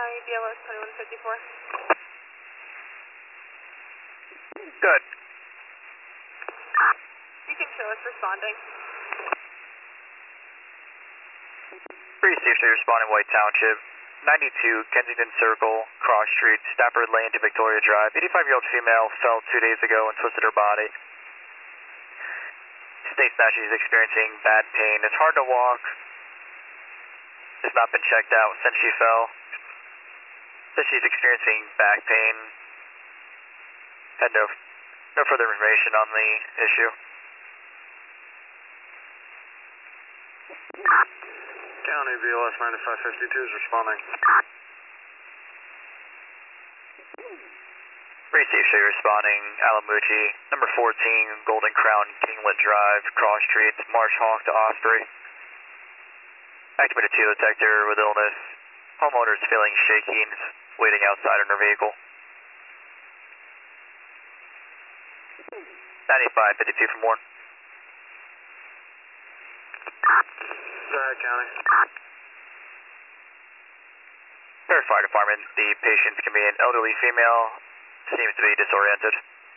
BLS 2154. Good. You can show us responding. Received, responding White Township. 92 Kensington Circle, Cross Street, Stafford Lane to Victoria Drive. 85-year-old female fell 2 days ago and twisted her body. States that she's experiencing bad pain. It's hard to walk. Has not been checked out since she fell. Says she's experiencing back pain. Had no further information on the issue. County BLS 9552 is responding. Received, show you responding. Alamucci, number 14, Golden Crown, Kinglet Drive, Cross Street, Marsh Hawk to Osprey. Activated 2 detector with illness. Homeowner's feeling shaking, waiting outside in her vehicle. 9552 from Warren. Sorry, County. Fair Fire Department, the patient can be an elderly female, seems to be disoriented.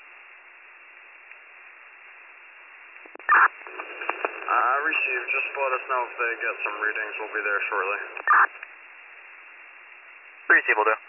Received. Just let us know if they get some readings. We'll be there shortly. Receive will do.